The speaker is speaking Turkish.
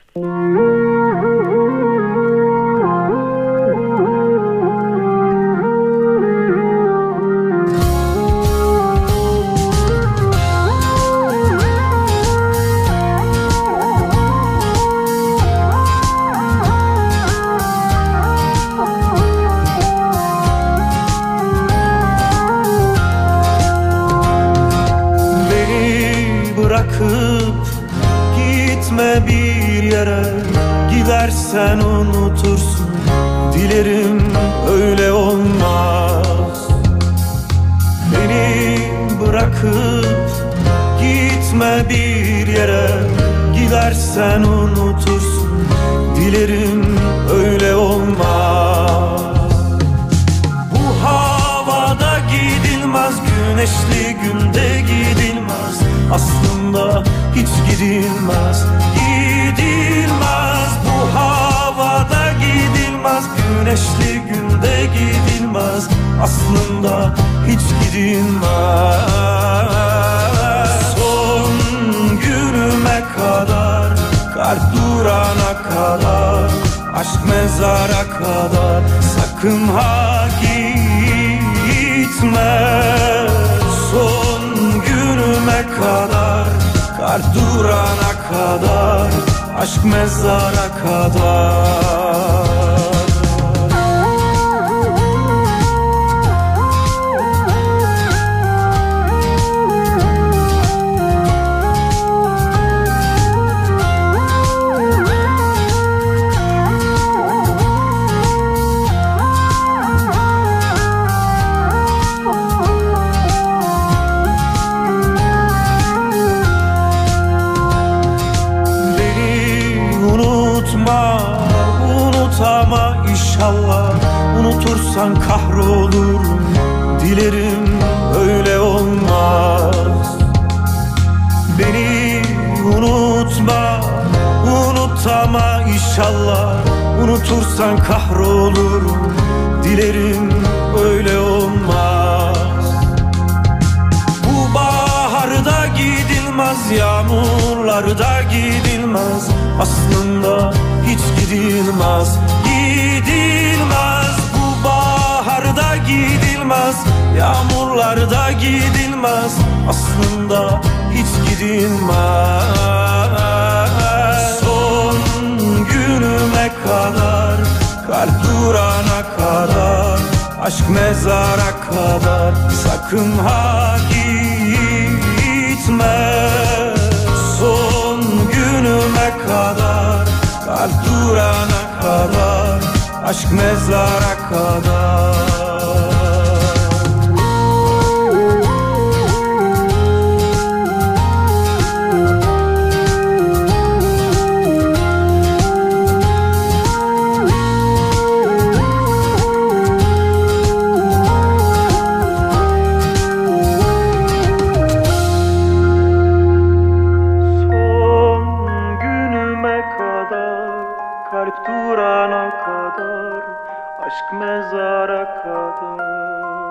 Bırakıp gitme bir yere, gidersen unutursun. Dilerim öyle olmaz. Beni bırakıp gitme bir yere, gidersen unutursun. Dilerim öyle olmaz. Bu havada gidilmez, güneşli günde gidilmez. Aslında hiç gidilmez, gidilmez. Bu havada gidilmez, güneşli günde gidilmez. Aslında hiç gidilmez. Son günüme kadar, kalp durana kadar, aşk mezara kadar, sakın ha gitme. Son günüme kadar, kalp durana kadar, aşk mezara kadar. Unutama inşallah, unutursan kahrolurum. Dilerim öyle olmaz. Beni unutma, unutama inşallah, unutursan kahrolurum. Dilerim öyle olmaz. Bu baharda gidilmez, yağmurlarda gidilmez. Aslında hiç gidilmez, gidilmez. Bu baharda gidilmez, yağmurlarda gidilmez. Aslında hiç gidilmez. Son günüme kadar, kalp durana kadar, aşk mezara kadar, sakın ha gitme. Son günüme kadar, kalp durana kadar, aşk mezara kadar. Kalp durana kadar, aşk mezara kadar.